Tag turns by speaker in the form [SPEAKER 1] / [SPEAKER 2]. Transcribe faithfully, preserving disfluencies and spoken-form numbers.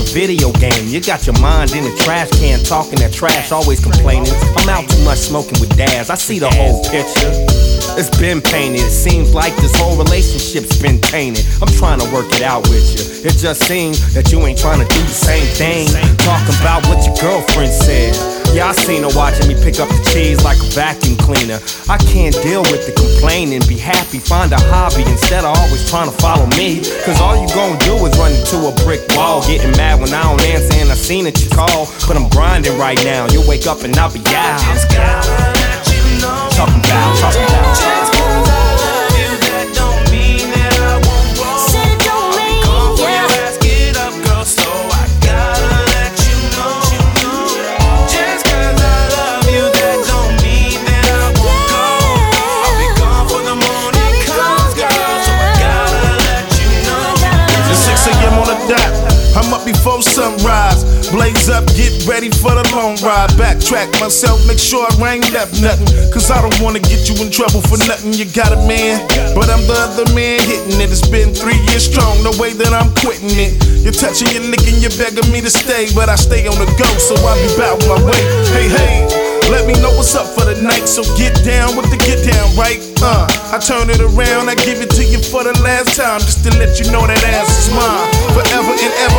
[SPEAKER 1] video game. You got your mind in the trash can, talking that trash, always complaining. I'm out too much smoking with Daz, I see the whole picture. It's been painted, it seems like this whole relationship's been tainted. I'm trying to work it out with you. It just seems that you ain't trying to do the same thing. Talking about what your girlfriend said. Yeah, I seen her watching me pick up the cheese like a vacuum cleaner. I can't deal with the complaining, be happy, find a hobby instead of always trying to follow me. Cause all you gon' do is run into a brick wall, getting mad when I don't answer and I seen that you call. But I'm grinding right now, you'll wake up and I'll be out.
[SPEAKER 2] Just gotta let you know.
[SPEAKER 1] Talking about, talking about.
[SPEAKER 2] Just cause I love you, that don't mean that I won't roll. I'll be gone for your ass, get up, girl, so I gotta let you know. Just cause I love you, that don't mean that I won't go. I'll be gone for the morning comes, girl, so I gotta let you know.
[SPEAKER 3] It's six a.m. on the dot, I'm up before sunrise. Blaze up, get ready for the long ride. Backtrack myself, make sure I ain't left nothing. Cause I don't wanna get you in trouble for nothing. You got a man, but I'm the other man hitting it. It's been three years strong, no way that I'm quitting it. You're touching, you're licking, you're begging me to stay, but I stay on the go, so I be bout my way. Hey, hey, let me know what's up for the night. So get down with the get down, right? Uh, I turn it around, I give it to you for the last time, just to let you know that ass is mine, forever and ever.